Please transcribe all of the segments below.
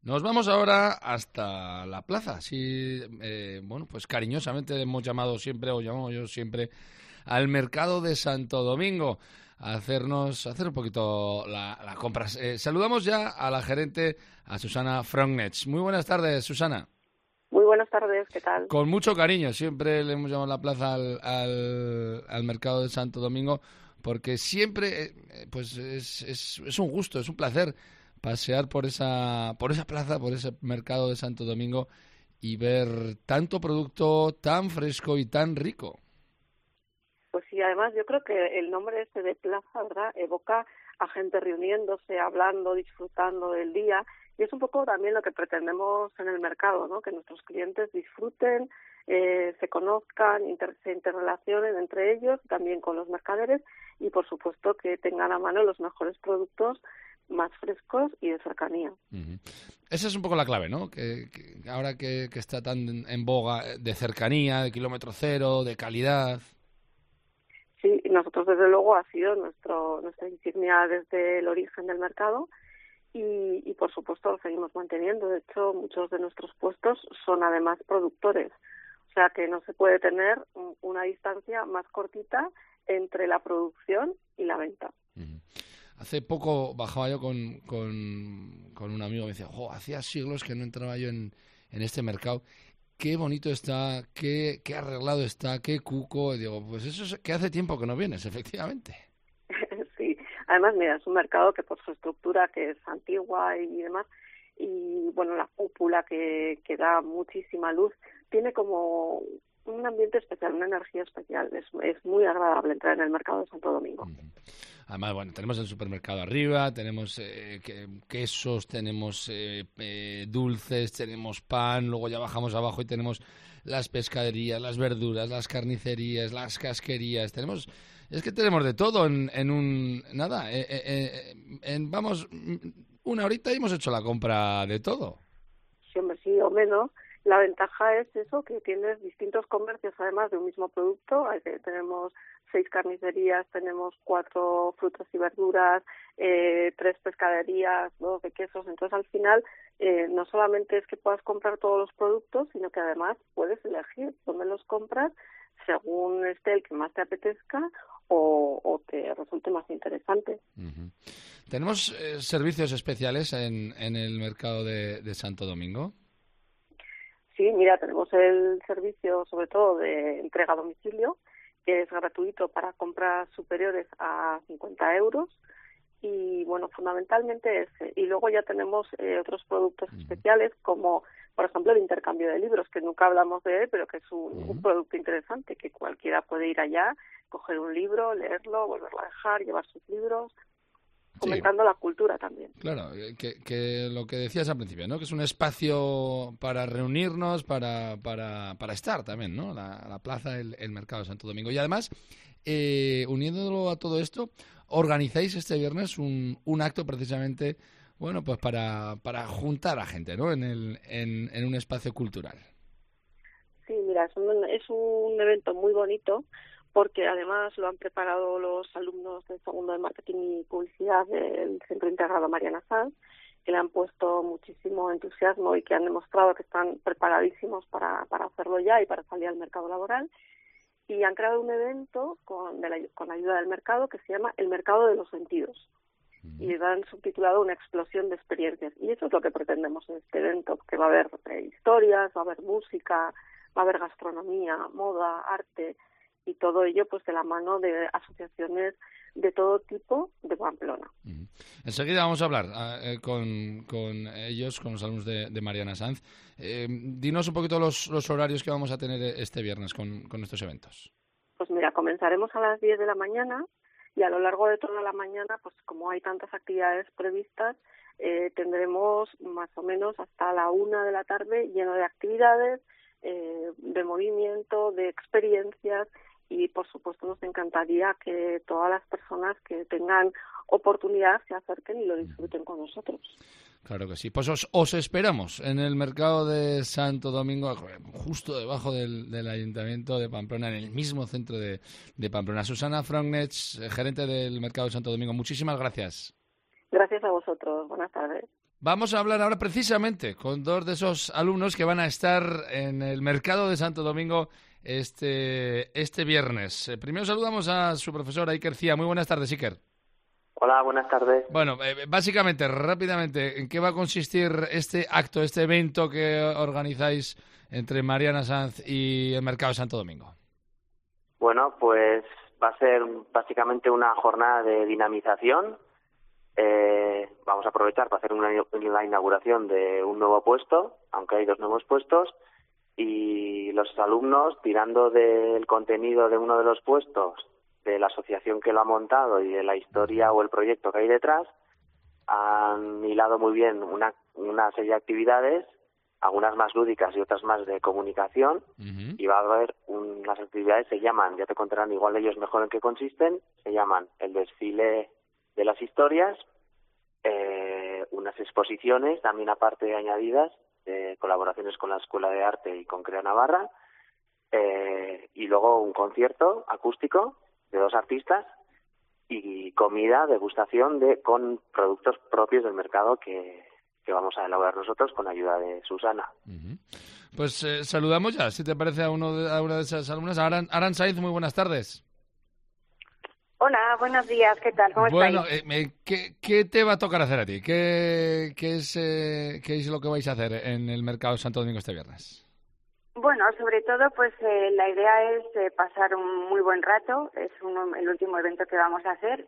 Nos vamos ahora hasta la plaza. Sí, bueno, pues cariñosamente hemos llamado siempre, o llamo yo siempre, al mercado de Santo Domingo a hacer un poquito la compra. Saludamos ya a la gerente, a Susana Frognets. Muy buenas tardes, Susana. Muy buenas tardes, ¿qué tal? Con mucho cariño, siempre le hemos llamado la plaza al mercado de Santo Domingo, porque siempre pues es un gusto, es un placer pasear por esa plaza, por ese mercado de Santo Domingo y ver tanto producto tan fresco y tan rico. Pues sí, además yo creo que el nombre este de plaza, ¿verdad?, evoca a gente reuniéndose, hablando, disfrutando del día, y es un poco también lo que pretendemos en el mercado, ¿no?, que nuestros clientes disfruten, se conozcan, se interrelacionen entre ellos, también con los mercaderes, y por supuesto que tengan a mano los mejores productos más frescos y de cercanía. Uh-huh. Esa es un poco la clave, ¿no? Que ahora que está tan en boga, de cercanía, de kilómetro cero, de calidad. Sí, nosotros desde luego ha sido nuestra insignia desde el origen del mercado y por supuesto lo seguimos manteniendo. De hecho, muchos de nuestros puestos son además productores. O sea que no se puede tener una distancia más cortita entre la producción y la venta. Uh-huh. Hace poco bajaba yo con un amigo, me decía, hacía siglos que no entraba yo en este mercado. Qué bonito está, qué arreglado está, qué cuco. Y digo, pues eso es que hace tiempo que no vienes, efectivamente. Sí, además, mira, es un mercado que por su estructura, que es antigua y demás, y bueno, la cúpula que da muchísima luz, tiene como un ambiente especial, una energía especial. Es muy agradable entrar en el mercado de Santo Domingo. Uh-huh. Además, bueno, tenemos el supermercado arriba, tenemos quesos, tenemos dulces, tenemos pan, luego ya bajamos abajo y tenemos las pescaderías, las verduras, las carnicerías, las casquerías, tenemos de todo vamos, una horita y hemos hecho la compra de todo. Sí, hombre, sí o menos. La ventaja es eso, que tienes distintos comercios además de un mismo producto. Tenemos 6 carnicerías, tenemos 4 frutas y verduras, 3 pescaderías, 2 de quesos. Entonces, al final, no solamente es que puedas comprar todos los productos, sino que además puedes elegir dónde los compras según esté el que más te apetezca o te resulte más interesante. Uh-huh. ¿Tenemos servicios especiales en el mercado de Santo Domingo? Sí, mira, tenemos el servicio sobre todo de entrega a domicilio, que es gratuito para compras superiores a 50 euros y, bueno, fundamentalmente ese. Y luego ya tenemos otros productos especiales como, por ejemplo, el intercambio de libros, que nunca hablamos de él, pero que es un producto interesante, que cualquiera puede ir allá, coger un libro, leerlo, volverlo a dejar, llevar sus libros, fomentando la cultura también. Claro, que lo que decías al principio, ¿no? Que es un espacio para reunirnos, para estar también, ¿no? La plaza, el mercado de Santo Domingo. Y además, uniéndolo a todo esto, organizáis este viernes un acto precisamente, bueno, pues para juntar a gente, ¿no? En un espacio cultural. Sí, mira, es un evento muy bonito, porque además lo han preparado los alumnos del segundo de Marketing y Publicidad del Centro Integrado Mariana Sanz, que le han puesto muchísimo entusiasmo y que han demostrado que están preparadísimos para hacerlo ya y para salir al mercado laboral. Y han creado un evento con ayuda del mercado que se llama El Mercado de los Sentidos. Y le han subtitulado Una explosión de experiencias. Y eso es lo que pretendemos en este evento, que va a haber historias, va a haber música, va a haber gastronomía, moda, arte, y todo ello pues de la mano de asociaciones de todo tipo de Pamplona. Uh-huh. Enseguida vamos a hablar con ellos, con los alumnos de Mariana Sanz. Dinos un poquito los horarios que vamos a tener este viernes con estos eventos. Pues mira, comenzaremos a las 10 de la mañana y a lo largo de toda la mañana, pues como hay tantas actividades previstas, tendremos más o menos hasta la 1 de la tarde lleno de actividades, de movimiento, de experiencias. Y, por supuesto, nos encantaría que todas las personas que tengan oportunidad se acerquen y lo disfruten con nosotros. Claro que sí. Pues os esperamos en el mercado de Santo Domingo, justo debajo del Ayuntamiento de Pamplona, en el mismo centro de Pamplona. Susana Frognets, gerente del mercado de Santo Domingo, muchísimas gracias. Gracias a vosotros. Buenas tardes. Vamos a hablar ahora precisamente con dos de esos alumnos que van a estar en el mercado de Santo Domingo este viernes. Primero saludamos a su profesora Iker Cía. Muy buenas tardes, Iker. Hola, buenas tardes. Bueno, básicamente, rápidamente, ¿en qué va a consistir este acto, este evento que organizáis entre Mariana Sanz y el mercado de Santo Domingo? Bueno, pues va a ser básicamente una jornada de dinamización. Vamos a aprovechar para hacer la inauguración de un nuevo puesto, aunque hay 2 nuevos puestos, y los alumnos, tirando del contenido de uno de los puestos, de la asociación que lo ha montado y de la historia o el proyecto que hay detrás, han hilado muy bien una serie de actividades, algunas más lúdicas y otras más de comunicación, y va a haber unas actividades, se llaman, ya te contarán igual ellos mejor en qué consisten, se llaman el desfile de las historias, unas exposiciones también aparte añadidas, de colaboraciones con la Escuela de Arte y con Crea Navarra, y luego un concierto acústico de 2 artistas y comida, degustación con productos propios del mercado que vamos a elaborar nosotros con ayuda de Susana. Pues saludamos ya, si te parece, a una de esas alumnas. Aran Saiz, muy buenas tardes. Hola, buenos días, ¿qué tal? ¿Cómo estáis? Bueno, ¿qué te va a tocar hacer a ti? ¿Qué es lo que vais a hacer en el mercado de Santo Domingo este viernes? Bueno, sobre todo, pues la idea es pasar un muy buen rato. Es el último evento que vamos a hacer.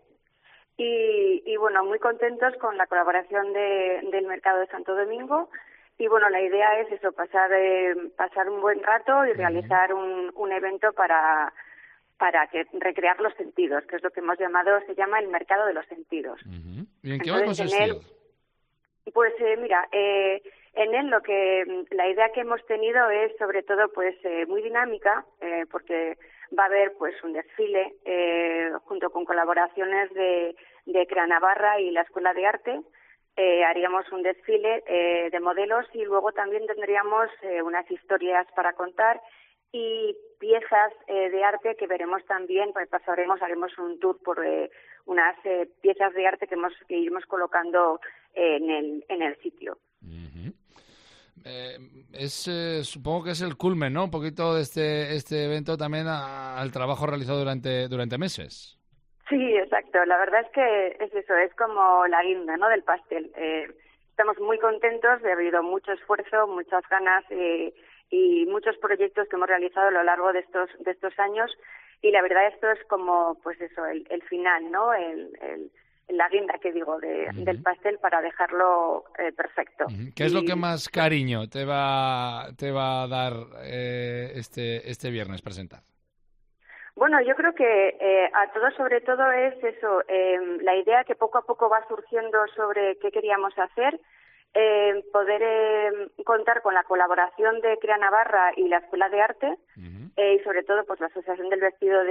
Y bueno, muy contentos con la colaboración del mercado de Santo Domingo. Y bueno, la idea es eso, pasar un buen rato y realizar un evento para recrear los sentidos, que es lo que hemos llamado, se llama el mercado de los sentidos. ¿Y en qué va a consistir? Pues mira, en él la idea que hemos tenido es sobre todo pues muy dinámica, porque va a haber pues un desfile junto con colaboraciones de Crea Navarra y la Escuela de Arte. Haríamos un desfile de modelos y luego también tendríamos unas historias para contar y piezas de arte que veremos también, pues haremos un tour por unas piezas de arte que iremos colocando en el sitio. Supongo que es el culmen, ¿no? Un poquito de este evento también al trabajo realizado durante meses. Sí, exacto. La verdad es que es eso, es como la guinda, ¿no?, del pastel. Estamos muy contentos, ha habido mucho esfuerzo, muchas ganas y muchos proyectos que hemos realizado a lo largo de estos años, y la verdad esto es como pues eso, el final, ¿no?, la guinda que digo del pastel para dejarlo perfecto. ¿Qué es lo que más cariño te va a dar este viernes presentar? Bueno, yo creo que a todos sobre todo es eso, la idea que poco a poco va surgiendo sobre qué queríamos hacer, poder contar con la colaboración de Crea Navarra y la Escuela de Arte, y sobre todo pues la Asociación del Vestidor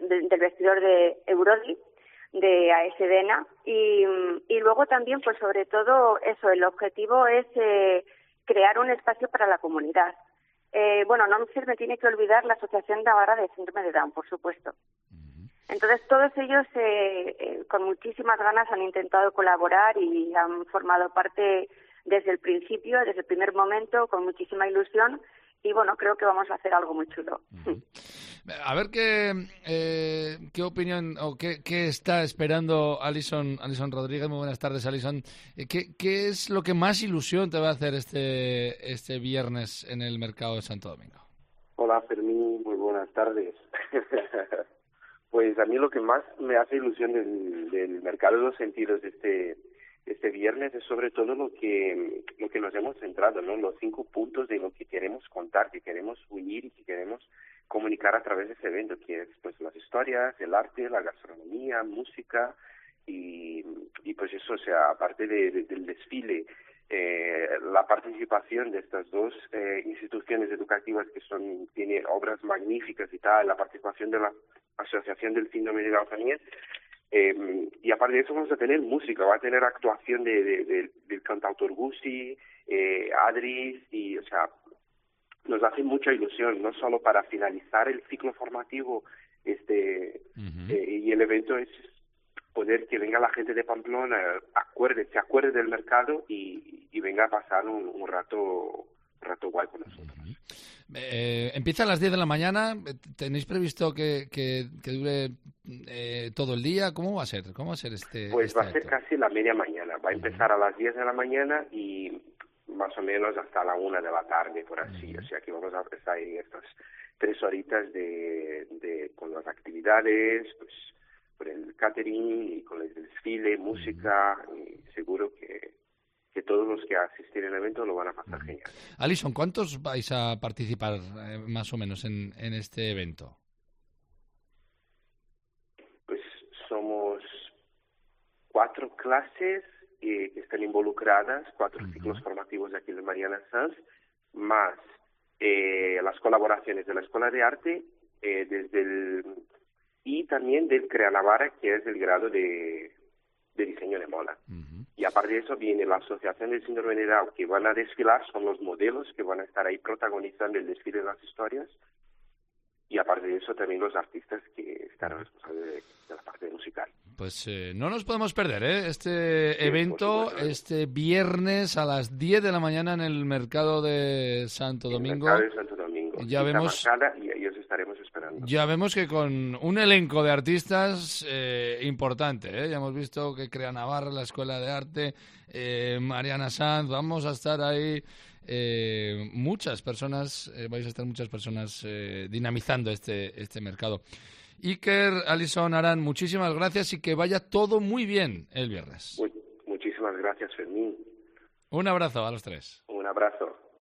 de Eurodi, de ASDENA, y luego también pues sobre todo eso, el objetivo es crear un espacio para la comunidad. Bueno, no se me tiene que olvidar la Asociación Navarra de Síndrome de Down, por supuesto. Entonces, todos ellos con muchísimas ganas han intentado colaborar y han formado parte desde el principio, desde el primer momento, con muchísima ilusión. Y bueno, creo que vamos a hacer algo muy chulo. A ver qué opinión o qué está esperando Alison Rodríguez. Muy buenas tardes, Alison. ¿Qué es lo que más ilusión te va a hacer este viernes en el mercado de Santo Domingo? Hola, Fermín, muy buenas tardes. Pues a mí lo que más me hace ilusión del mercado de los sentidos de este viernes es sobre todo lo que nos hemos centrado, ¿no? Los 5 puntos de lo que queremos contar, que queremos unir y que queremos comunicar a través de este evento, que es pues las historias, el arte, la gastronomía, música y pues eso, o sea, aparte del desfile, la participación de estas 2 instituciones educativas que tienen obras magníficas y tal, la participación de la Asociación del Síndrome de Down también. Y aparte de eso vamos a tener música, va a tener actuación del cantautor Gusi, Adris, y o sea, nos hace mucha ilusión, no solo para finalizar el ciclo formativo y el evento es poder que venga la gente de Pamplona, se acuerde del mercado y venga a pasar un rato guay con nosotros. Empieza a las 10 de la mañana. ¿Tenéis previsto que dure todo el día? ¿Cómo va a ser? Pues va a ser casi la media mañana. Va a empezar a las 10 de la mañana y más o menos hasta la 1 de la tarde, por así. O sea que vamos a empezar ahí estas 3 horitas con las actividades, pues con el catering y con el desfile, música, y seguro que todos los que asisten al evento lo van a pasar genial. Alison, ¿cuántos vais a participar más o menos en este evento? Pues somos 4 clases que están involucradas, 4 ciclos formativos de aquí de Mariana Sanz, más las colaboraciones de la Escuela de Arte y también del CREA Navarra, que es el grado de diseño de moda. Y aparte de eso viene la Asociación del Síndrome de Down, que van a desfilar, son los modelos que van a estar ahí protagonizando el desfile de las historias. Y aparte de eso también los artistas que están responsables de la parte musical. Pues no nos podemos perder este evento, este viernes a las 10 de la mañana en el Mercado de Santo Domingo. El Mercado de Santo Domingo. Ya vemos, y ellos estaremos esperando. Ya vemos que con un elenco de artistas importante, ya hemos visto que CREA Navarra, la Escuela de Arte, Mariana Sanz, vamos a estar ahí muchas personas, vais a estar muchas personas dinamizando este mercado. Iker, Alison, Aran, muchísimas gracias y que vaya todo muy bien el viernes. Muchísimas gracias, Fermín. Un abrazo a los 3. Un abrazo.